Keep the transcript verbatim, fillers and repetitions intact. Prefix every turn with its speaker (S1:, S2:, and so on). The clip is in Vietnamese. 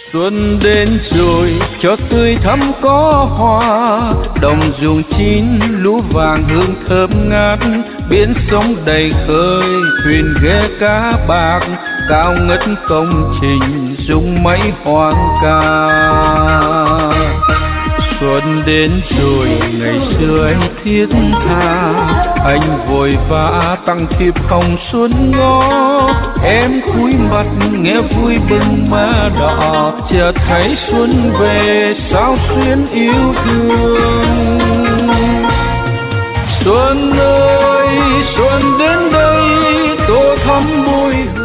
S1: Xuân đến rồi cho tươi thắm có hoa, đồng ruộng chín lúa vàng hương thơm ngát, biển sông đầy khơi thuyền ghe cá bạc, cao ngất công trình rung máy hoang ca. Xuân đến rồi ngày xưa anh thiết tha, anh vội vã tăng thiệp hồng xuân ngõ, em cúi mặt nghe vui bừng má đỏ, chợt thấy xuân về sao xuyến yêu thương. Xuân ơi xuân đến đây tô thắm môi